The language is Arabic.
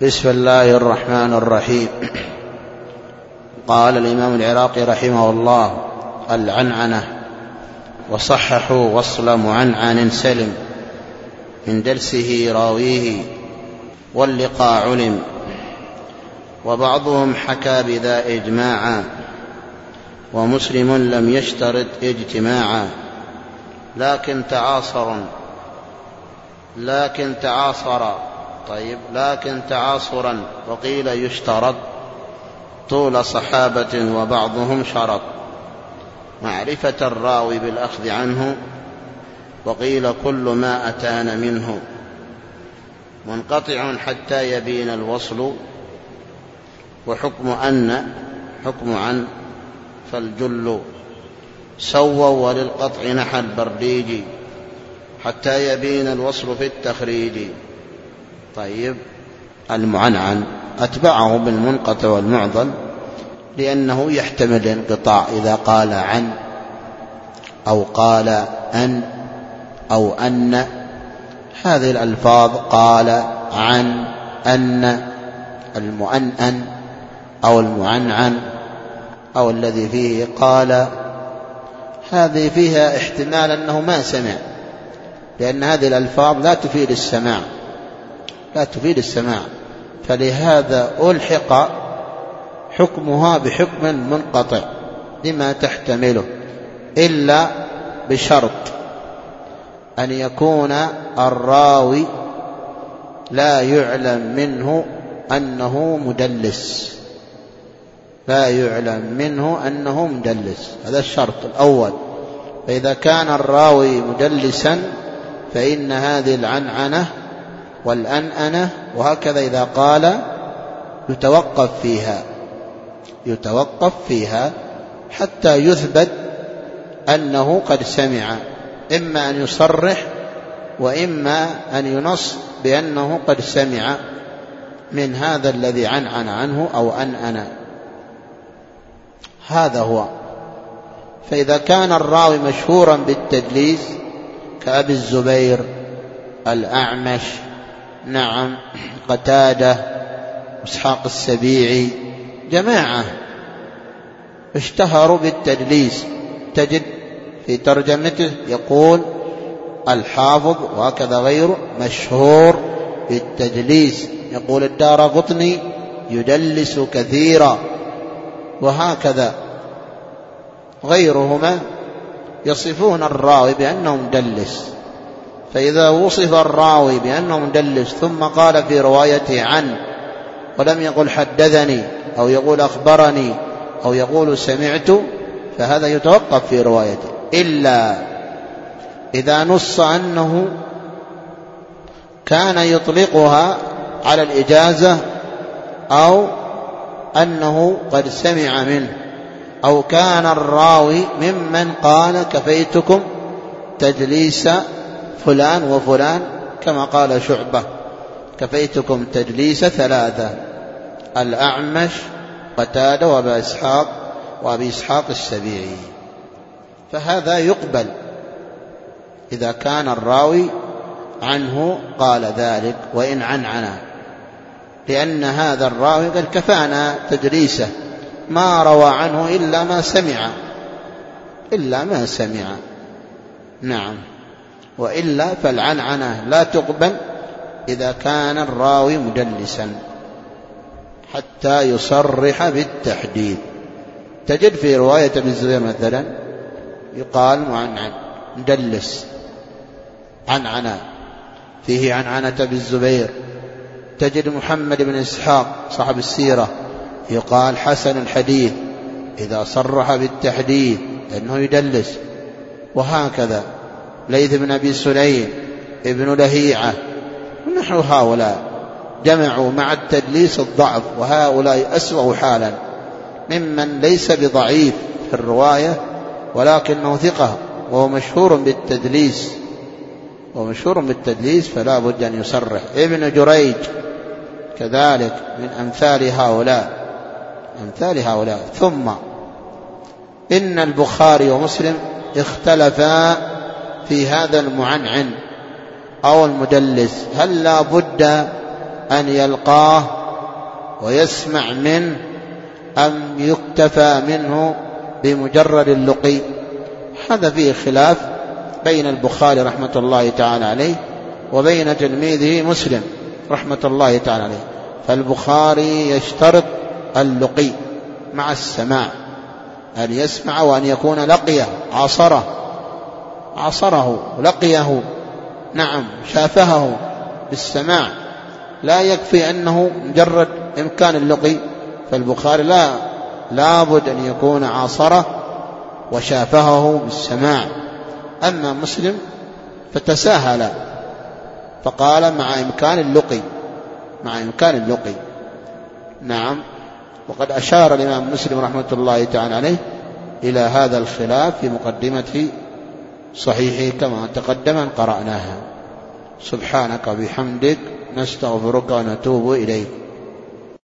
بسم الله الرحمن الرحيم. قال الإمام العراقي رحمه الله: العنعنة وصححوا وصل معنعن سلم من دلسه راويه واللقاء علم، وبعضهم حكى بذا إجماعا ومسلم لم يشترط اجتماعا، لكن تعاصرا وقيل يشترط طول صحابة وبعضهم شرط معرفة الراوي بالأخذ عنه، وقيل كل ما أتانا منه منقطع حتى يبين الوصل، وحكم حكم عن فالجل سووا وللقطع نحى البرديج حتى يبين الوصل في التخريج. طيب، المعنعن أتبعه بالمنقطع والمعضل لأنه يحتمل الانقطاع إذا قال عن أو قال أن أو أن، هذه الألفاظ قال عن أن، المؤنن أو المعنعن أو الذي فيه قال، هذه فيها احتمال أنه ما سمع، لأن هذه الألفاظ لا تفيد السماع، فلهذا ألحق حكمها بحكم منقطع لما تحتمله، إلا بشرط أن يكون الراوي لا يعلم منه أنه مدلس، هذا الشرط الأول. فإذا كان الراوي مدلسا فإن هذه العنعنة والأنأنة وهكذا إذا قال يتوقف فيها حتى يثبت أنه قد سمع، إما أن يصرح وإما أن ينص بأنه قد سمع من هذا الذي عنعن عنه أو أنأن. هذا هو. فإذا كان الراوي مشهورا بالتدليس كأبي الزبير، الأعمش، نعم، قتادة، إسحاق السبيعي، جماعة اشتهروا بالتدليس، تجد في ترجمته يقول الحافظ وهكذا غيره مشهور بالتدليس، يقول الدارقطني يدلس كثيرا، وهكذا غيرهما يصفون الراوي بأنه مدلس. فإذا وصف الراوي بأنه مدلس ثم قال في روايته عن ولم يقل حدثني أو يقول أخبرني أو يقول سمعت، فهذا يتوقف في روايته، إلا إذا نص أنه كان يطلقها على الإجازة أو أنه قد سمع منه، أو كان الراوي ممن قال كفيتكم تدليس فلان وفلان، كما قال شعبة كفيتكم تدليس ثلاثة: الأعمش، قتادة، وأبي إسحاق السبيعي. فهذا يقبل إذا كان الراوي عنه قال ذلك وإن عنعنا، لأن هذا الراوي قد كفانا تدريسه، ما روى عنه إلا ما سمع. نعم، وإلا فالعنعنة لا تقبل إذا كان الراوي مدلسا حتى يصرح بالتحديد. تجد في رواية ابن الزبير مثلا يقال معنعن مدلس، عنعنة فيه عنعنة بالزبير. تجد محمد بن إسحاق صاحب السيرة يقال حسن الحديث إذا صرح بالتحديد أنه يدلس، وهكذا ليث بن أبي سليم، ابن لهيعة، ونحو هؤلاء جمعوا مع التدليس الضعف، وهؤلاء أسوأ حالا ممن ليس بضعيف في الرواية ولكنه ثقة وهو مشهور بالتدليس، فلا بد أن يصرح. ابن جريج كذلك من أمثال هؤلاء. ثم إن البخاري ومسلم اختلفا في هذا المعنعن أو المدلس، هل لا بد أن يلقاه ويسمع منه أم يكتفى منه بمجرد اللقي؟ هذا فيه خلاف بين البخاري رحمة الله تعالى عليه وبين تلميذه مسلم رحمة الله تعالى عليه. فالبخاري يشترط اللقي مع السماع، أن يسمع وأن يكون لقيه عصره لقيه، نعم شافهه بالسماع، لا يكفي أنه مجرد إمكان اللقي. فالبخاري لا بد أن يكون عاصره وشافهه بالسماع. أما مسلم فتساهل فقال مع إمكان اللقي. نعم. وقد أشار الإمام مسلم رحمة الله تعالى عليه إلى هذا الخلاف في مقدمة صحيحه كما تقدم قرأناها. سبحانك وبحمدك نستغفرك ونتوب إليك.